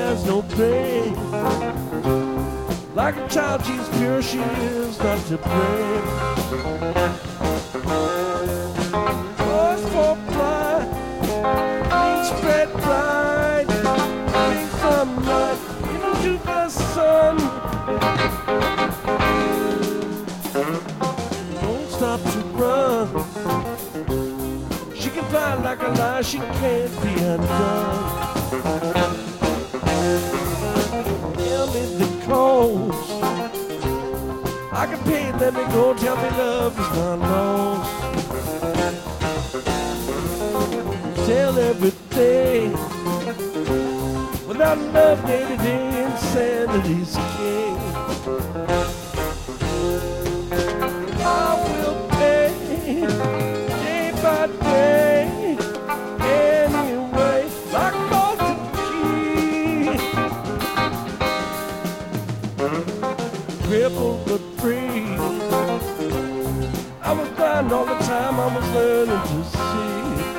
has no pain. Like a child, she's pure, she is not to blame. Voice for blind, wings spread blind, wings some night, into the sun. Don't stop to run. She can fly like a lie, she can't be undone. Tell me the cause. I can pay it, let me go. Tell me love is not lost. Tell everything. Without love, day-to-day insanity's king. I will pay day by day. Anyway, like the key. Crippled but free. I was blind all the time, I was learning to see.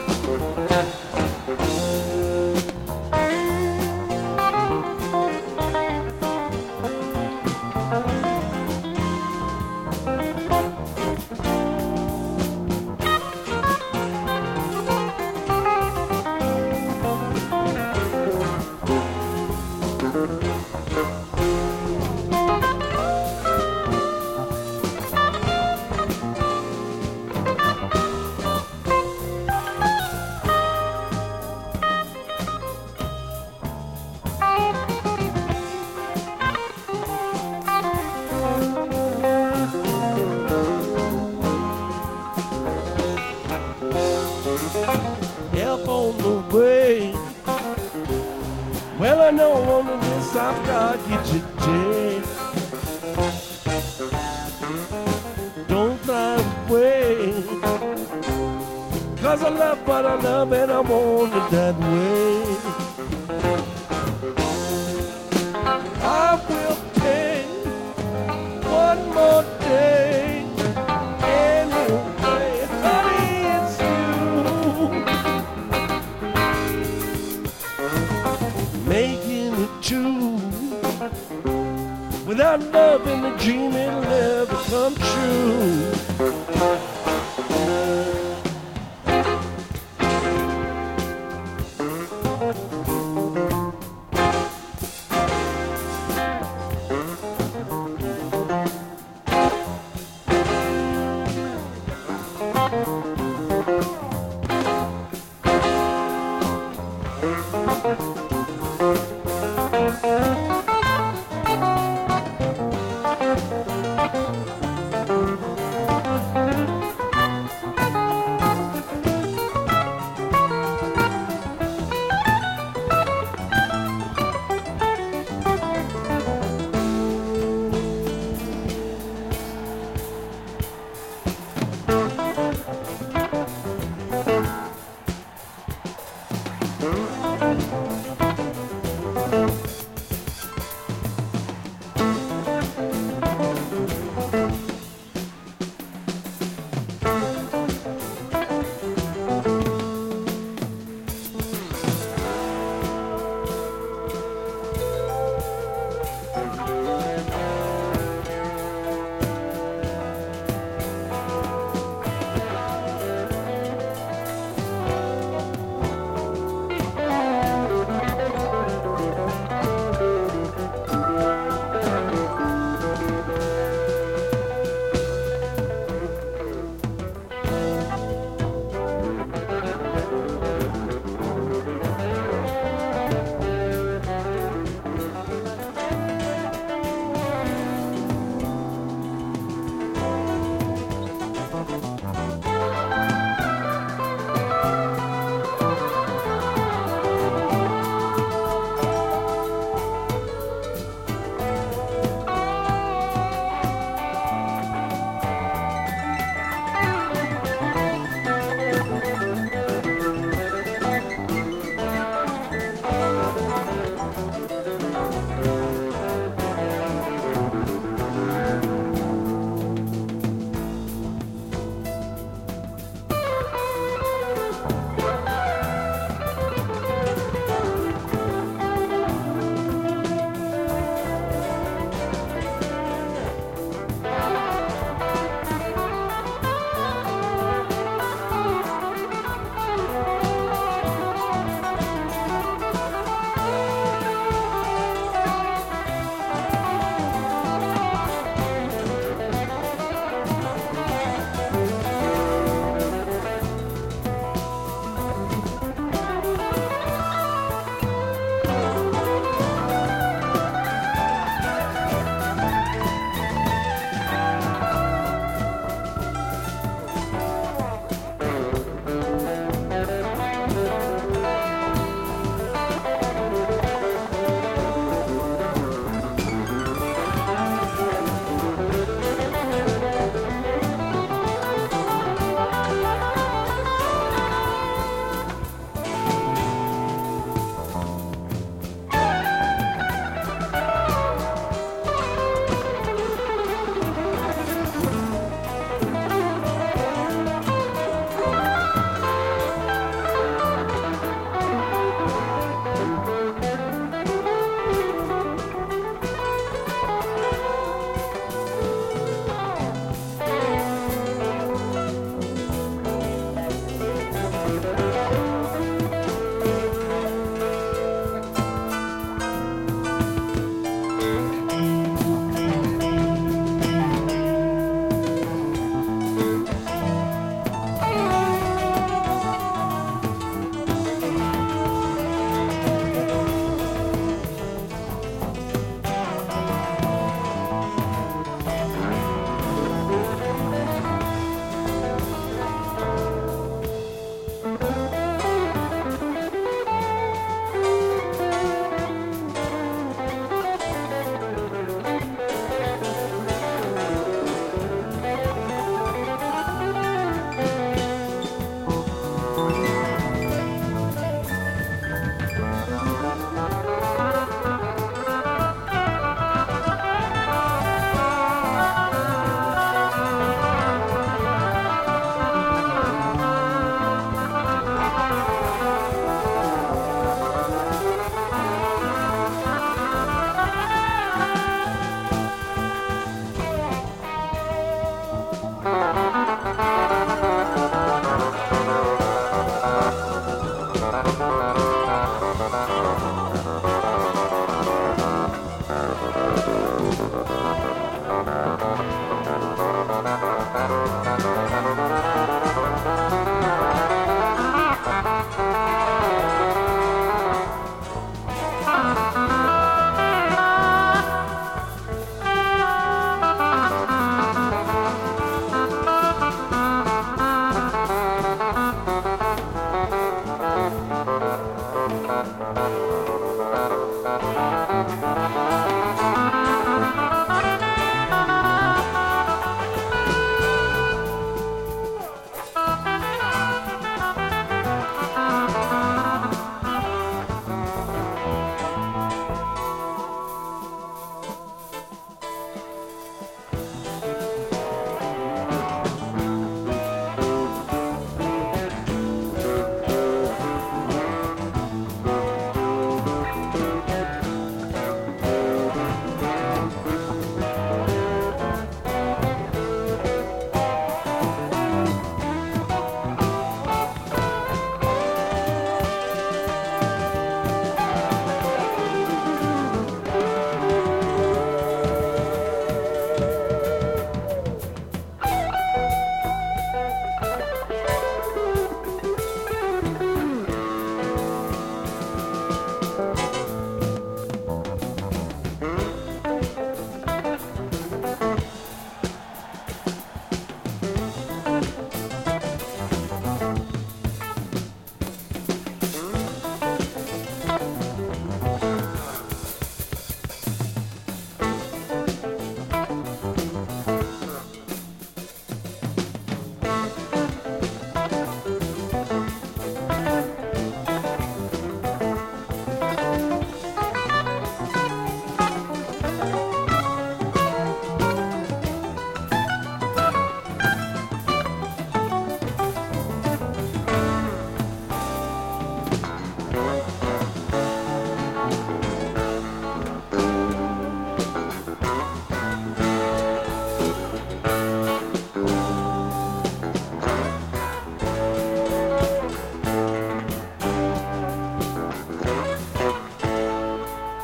Help on the way. Well, I know on this I've got to get you dead. Don't fly away, 'cause I love what I love and I want it that way. I will pay one more day. Anyway, honey, it's you. Making it true. Without love and the dream, it'll never come true.